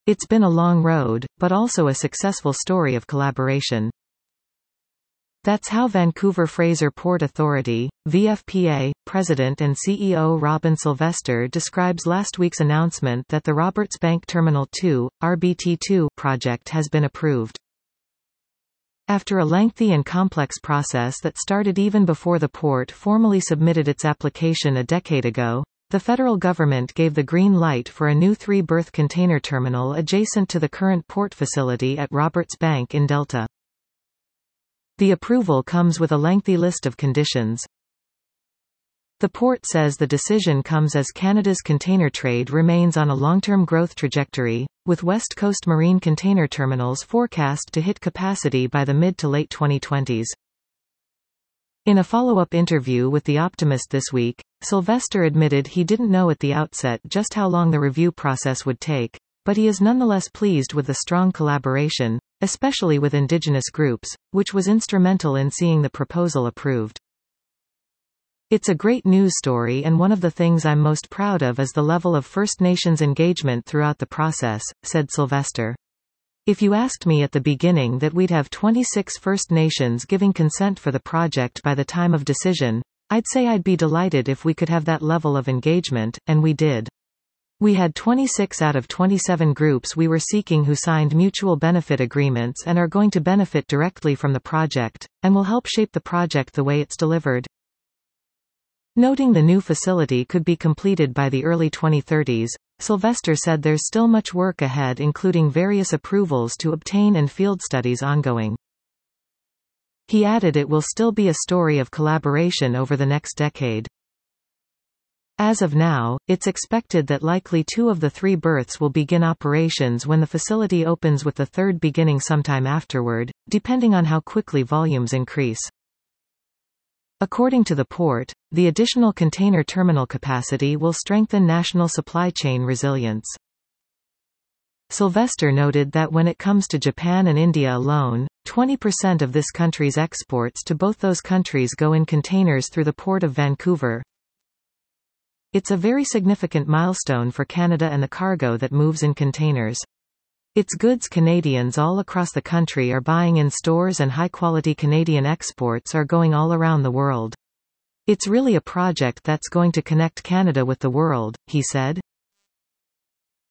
It's been a long road, but also a successful story of collaboration. That's how Vancouver Fraser Port Authority, VFPA, President and CEO Robin Sylvester describes last week's announcement that the Roberts Bank Terminal 2, RBT2, project has been approved. After a lengthy and complex process that started even before the port formally submitted its application a decade ago, the federal government gave the green light for a new 3-berth container terminal adjacent to the current port facility at Roberts Bank in Delta. The approval comes with a lengthy list of conditions. The port says the decision comes as Canada's container trade remains on a long-term growth trajectory, with West Coast marine container terminals forecast to hit capacity by the mid to late 2020s. In a follow-up interview with The Optimist this week, Sylvester admitted he didn't know at the outset just how long the review process would take, but he is nonetheless pleased with the strong collaboration, especially with Indigenous groups, which was instrumental in seeing the proposal approved. It's a great news story, and one of the things I'm most proud of is the level of First Nations engagement throughout the process, said Sylvester. If you asked me at the beginning that we'd have 26 First Nations giving consent for the project by the time of decision, I'd say I'd be delighted if we could have that level of engagement, and we did. We had 26 out of 27 groups we were seeking who signed mutual benefit agreements and are going to benefit directly from the project, and will help shape the project the way it's delivered. Noting the new facility could be completed by the early 2030s, Sylvester said there's still much work ahead, including various approvals to obtain and field studies ongoing. He added it will still be a story of collaboration over the next decade. As of now, it's expected that likely 2 of the 3 berths will begin operations when the facility opens, with the 3rd beginning sometime afterward, depending on how quickly volumes increase. According to the port, the additional container terminal capacity will strengthen national supply chain resilience. Sylvester noted that when it comes to Japan and India alone, 20% of this country's exports to both those countries go in containers through the Port of Vancouver. It's a very significant milestone for Canada and the cargo that moves in containers. It's goods Canadians all across the country are buying in stores, and high-quality Canadian exports are going all around the world. It's really a project that's going to connect Canada with the world, he said.